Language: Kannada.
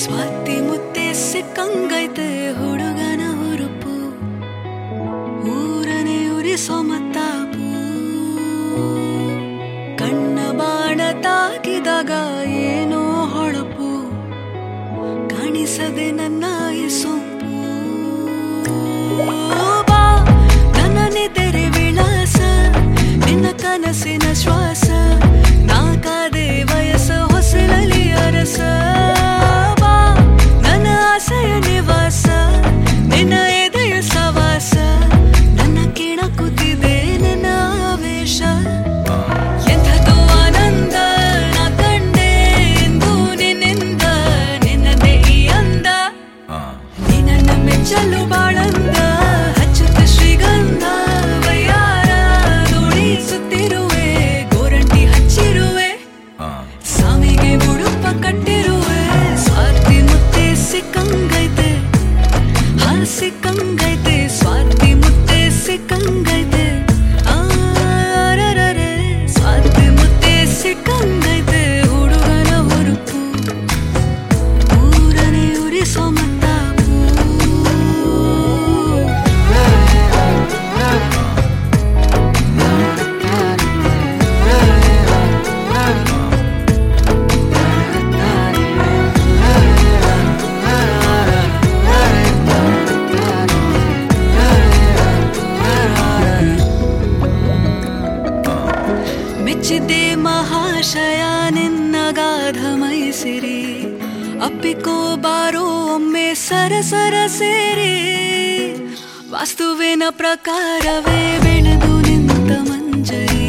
ಸ್ವಾತಿ ಮುತ್ತೆ ಸಿಕ್ಕಂಗೈತೆ ಹುಡುಗನ ಹುರುಪು ಊರನೆ ಉರಿಸೋ ಮತ್ತಾಪು ಕಣ್ಣ ಬಾಣ ತಾಕಿದಾಗ ಏನೋ ಹೊಳಪು ಕಾಣಿಸದೆ ನನ್ನ ಈ ಸೊಂಪು ಬಾ ನನ್ನ ನೆದರೆ ವಿಳಾಸ ನಿನ್ನ ಕನಸಿನ ಶ್ವಾಸ ನಾಕಾದೆ ವಯಸ್ಸ ಹೊಸಲಲಿ ಅರಸ ಬಾ ನನ್ನ ಆಸೆಯ ನಿವಾಸ ನಿನ್ನ ಎದೆಯ ಸವಾಸ ನನ್ನ ಕೆಣಕುತ್ತಿದೆ ನನ್ನ ಆವೇಶ ಎಂಥದೋ ಆನಂದ ನಾ ಕಂಡೆ ಎಂದು ನಿನ್ನಿಂದ ನಿನ್ನದೇ ಈ ಅಂದ ನೀ ನನ್ನ ಮೆಚ್ಚಲು ಬಾಳಂದ ಹಚ್ಚುತ್ತ ಶ್ರೀಗಂಧ ವಯ್ಯಾರ ನುಡಿಸುತ್ತಿರುವೆ ಗೋರಂಟಿ ಹಚ್ಚಿರುವೆ ಸಾಮಿಗೆ ಉಡುಪ ಕಟ್ಟಿರುವೆ ಸ್ವಾತಿ ಮುತ್ತೆ ಸಿಕ್ಕಂಗೈತೆ ಸಿಕ್ಕಂಗೈತೆ ಸ್ವಾತಿ ಮುತ್ತೆ ಸಿಕ್ಕಂಗೈತೆ ಆರರರೆ ಸ್ವಾತಿ ಮುತ್ತೆ ಸಿಕ್ಕಂಗೈತೆ ಹುಡುಗನ ಹುರುಪು ಊರನೆ ಉರಿಸೋ ಮತ್ತಾಪು ಮೆಚ್ಚಿದ್ದೆ ಮಹಾಶಯ ನಿನ್ನ ಗಾಧ ಮೈಸಿರಿ ಅಪ್ಪಿಕೋ ಬಾರೋ ಒಮ್ಮೆ ಸರಸರ ಸೇರಿ ವಾಸ್ತುವಿನ ಪ್ರಕಾರವೇ ಬೆಳೆದು ನಿಂತ ಮಂಜರಿ